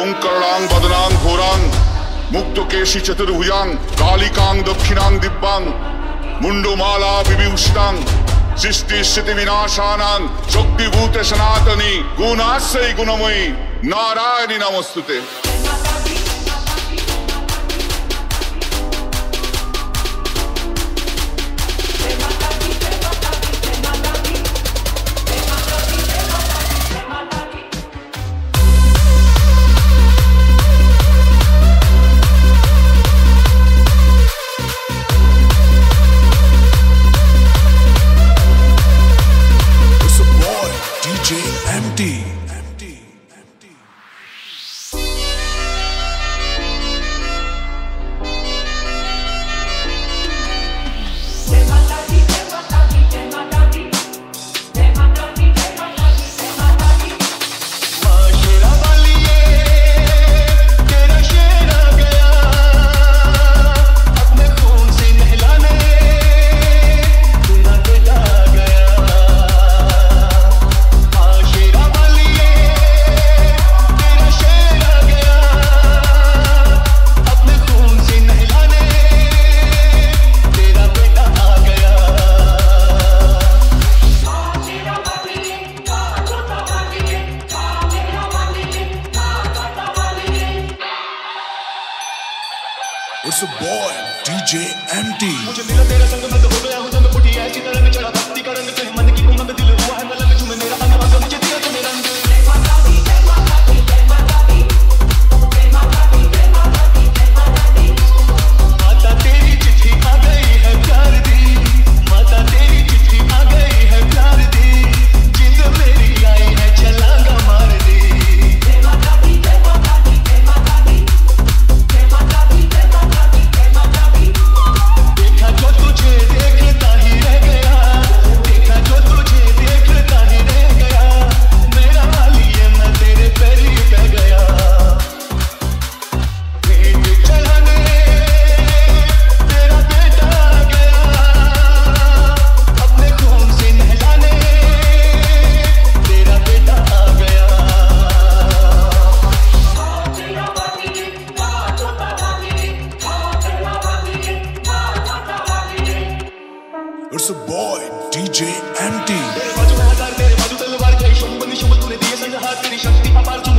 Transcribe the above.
ओंकरणांग बदनांग घोरांग मुक्तकेशी चतुर्भुजांग कालिकांग दक्षिणांग दिव्यांग मुंडोमाला विभूषितांग सृष्टि स्थिति विनाशानां शक्तिभूते सनातनी गुणाश्रयी गुणमयी नारायणी नमस्तुते। It's a boy, DJ MT। मुझे मिला तेरा संग मैं तो हो गया हूँ जब मैं फूटी ऐसी तरह में चढ़ा भक्ति का रंग तेरे मन की उमंग दिल हुआ है मतलब झूमे मेरा अंग अंग मुझे दिया तूने रंग। माता तेरी चिट्ठी आ गई है प्यार दी, माता तेरी चिट्ठी आ गई है प्यार दी, जिंद मेरी आई है चलांगा मार दी। देखा जो तुझे देखता ही रह गया, देखा जो तुझे देखता ही रह गया, मेरा वालिए मैं तेरे पैरी पे गया। भेंट चढ़ाने तेरा बेटा आ गया, अपने खून से नहलाने तेरा बेटा आ गया। It's a boy, DJ MT। तेरे बाजू में हजार तेरे बाजू तलवार, जय शुभ बनी शुभ तूने दिए संहार, तेरी शक्ति अपार।